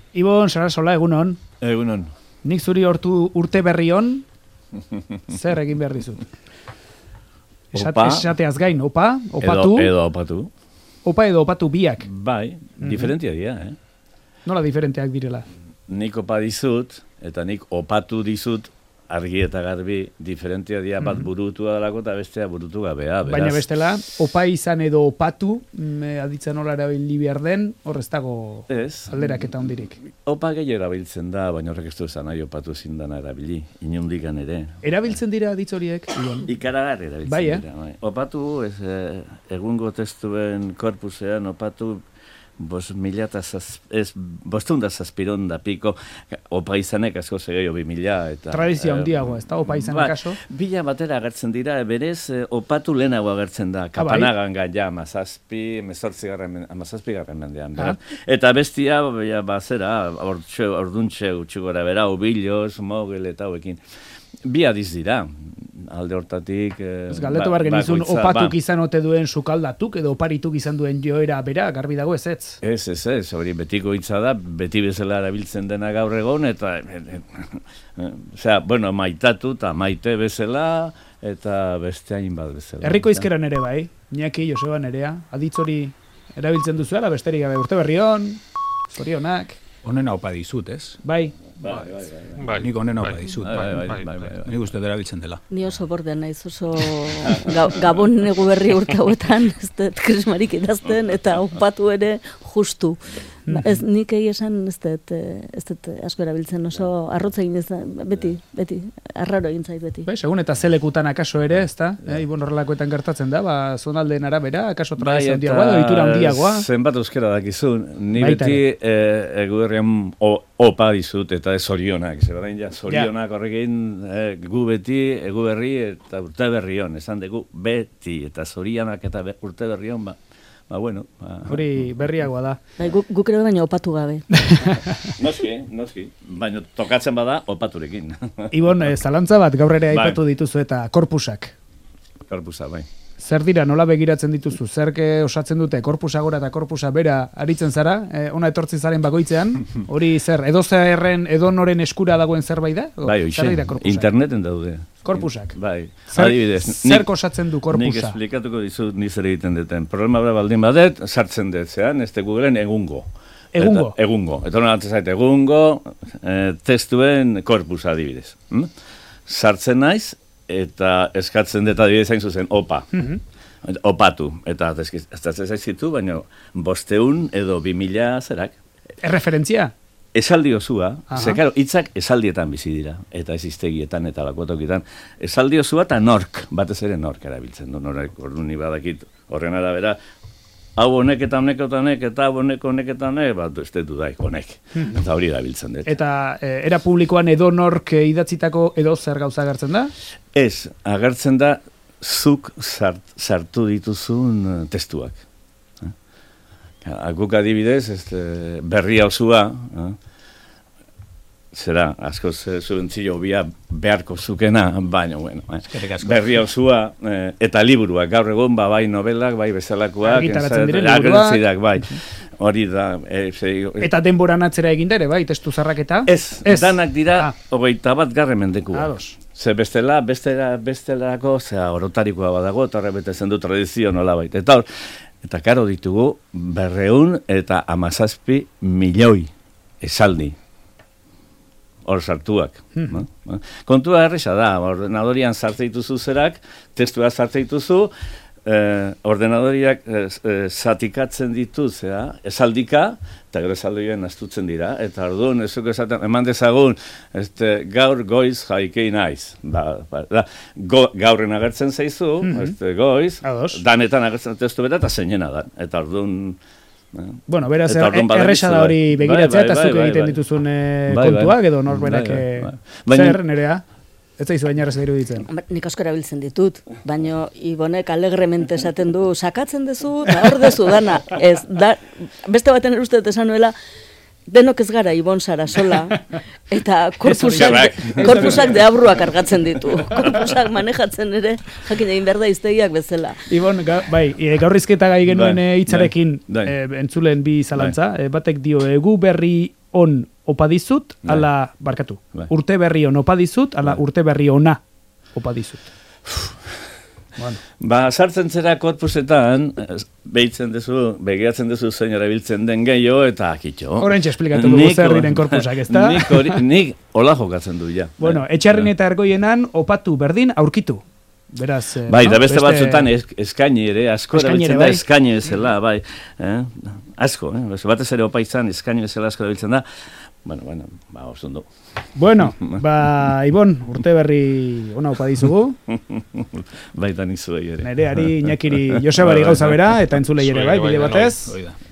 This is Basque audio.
Ibon, Sarasola, egunon. Egunon. Nik zuri urte berri hon, zer egin behar dizut? Esateaz gain, opatu. Edo opatu. Opa edo opatu biak. Bai, diferentia dira, Nola diferenteak direla? Nik opa dizut, eta nik opatu dizut, argi eta garbi, diferentia dira bat burutu dalako eta bestea burutu gabea. Beraz. Baina bestela, opa izan edo opatu, aditzen nola erabili behar den, hor ez dago alderak eta ondirik. Opa gehi erabiltzen da, baina horrek ez du esan nahi opatu zindana erabili, inundikan ere. Erabiltzen dira aditz horiek? Ikaragar erabiltzen dira. Bai. Opatu, egungo testuen korpusean, opatu, 500 zazpironda piko, opa izanek asko zegeio 2000 eta... Tradizia handiagoa, ez da, opa izanek aso? Bila batera agertzen dira, berez opatu lehenago agertzen da, kapanagan gaia, amazazpi garren mendean. Eta bestia, bazera, orduntxe utxugora bera, obiloz, mogel eta hauekin. Bi adiz dira, alde hortatik... Ez galdetu behar genizun, opatuk izan ote duen sukaldatuk, edo oparituk izan duen joera bera, garbi dago ez ez? Ez, hori betiko hitza da, beti bezala erabiltzen dena gaur egon, eta... Osea, bueno, maitatu eta maite bezala, eta beste hainbat bezala. Herriko izkeran ere bai, Iñaki, Joseba Nerea, aditz hori erabiltzen duzuela, besterik gabe urte berri hon, zorionak... Honena opa dizut, ez? Bai. Nik honena opa dizut. Nik uste erabiltzen dela. Ni oso borden naiz, oso gabon negu berri urte hauetan, ez dut krismarik idazten, eta opatu ere justu. Ez nik esan ez dut asko erabiltzen, oso arrotza egin ez da, beti, arraro egin zait beti. Segun eta zelekutan akaso ere, ez da? Ibon horrelakoetan gertatzen da, zonaldeen arabera, akaso tradizio handiagoa, ohitura handiagoa. Zenbat euskera dakizun, ni beti eguberrian opa dizut, eta ez zorionak, zorionak horrekin gu beti, eguberri eta urte berrion, esan dugu beti, eta zorionak eta urte berrion, bueno. Hori berriagoa da. Guk ere baina opatu gabe. Noski. Baina tokatzen bada opaturekin. Ibon, zalantza bat gaur ere aipatu dituzu eta korpusak. Korpusa, bai. Zer dira, nola begiratzen dituzu? Zerke osatzen dute korpusa gora eta korpusa bera aritzen zara? Ona etortzi zaren bakoitzean? Hori zer, edonoren eskura dagoen zerbait da? Bai, oixe, interneten daude. Korpusak? Bai, adibidez. Zerko osatzen du korpusa? Nik esplikatuko dizut nizer egiten duten. Problema baldin badet, sartzen dut zean, ez Googleen egungo. Egungo? Egungo. Eta hona zait, egungo testuen korpusa adibidez. Sartzen naiz, eta eskatzen dut adibidez hain zuzen, opa. Opatu. Eta ez zaizitu, baina 500 edo 2000 zerak. Erreferentzia? Esaldi osua, zekaro, hitzak esaldietan bizi dira, eta ez iztegietan eta lakotokitan. Esaldi osua eta nork, batez ere nork erabiltzen du, norek orduan badakit horren arabera, hau honek eta honek eta honek, eta honek eta honek, bat ez dut daik honek. Eta hori erabiltzen dut. Eta era publikoan edo nork idatzitako edo zer gauza agertzen da? Ez, agertzen da zuk sartu dituzun testuak. Guk adibidez, berria osua, zera, asko zubentzio bia beharko zukena, baina, bueno, berria osua, eta liburuak, gaur egon, bai novelak, bai bezalakoak, argitaratzen diren liburuak, bai, hori da. Eta denboran atzera egin dere, bai, testu zarraketa? Ez, danak dira, 21. mendekua. Ze bestelako, orotarikoa badago, eta horre betezen du tradizio nola baita. Eta karo ditugu 200 eta 17 milioi esaldi hor sartuak. Kontua erresa da, ordenadorian sartzen dituzu zerak, testua sartzen dituzu, ordenadoriak zatikatzen ditu, esaldika, eta gero esaldioen astutzen dira, eta orduan, eman dezagun, gaur goiz jaikei naiz. Gaurren agertzen zaizu, goiz, danetan agertzen testu beta, eta zeinena da. Eta orduan... Bueno, beraz, erresa da hori begiratzea, eta zuk egiten dituzun kontuak, edo norberak zer, Nerea? Ez zaizu baina erreza iruditzen. Nik asko erabiltzen ditut, baina Ibonek alegremente esaten du, sakatzen dezu, da hor dezu dana. Beste baten erustet esan nuela, denok ez gara Ibon Sarasola, eta korpusak deabruak argatzen ditu. Korpusak manejatzen ere, jakin egin behar da iztegiak bezala. Ibon, bai, gaurrizketa gai genuen hitzarekin entzulen bi zalantza. Batek dio, egu berri on opa dizut, ala, barkatu, urte berri on opa dizut, ala urte berri ona opa dizut. Bueno. Ba, sartzen zera korpusetan, begiratzen duzu zein erabiltzen den gehiago, eta akitxo. Horentxe esplikatu dugu zer diren korpusak, ez da? Nik hola jokatzen du, ja. Bueno, etxarrin eta ergoienan opatu berdin aurkitu. Beraz, bai, da beste batzutan eskaini ere, asko erabiltzen da, eskaini bezala, bai. Asko, batez ere opa izan, eskaini bezala asko erabiltzen da. Bueno, osundo. Bueno, Ibon, urte berri ona opa dizugu. Baita nizuei ere. Nereari, Iñakiri, Josebari gauza bera, eta entzulei ere bai, bide batez.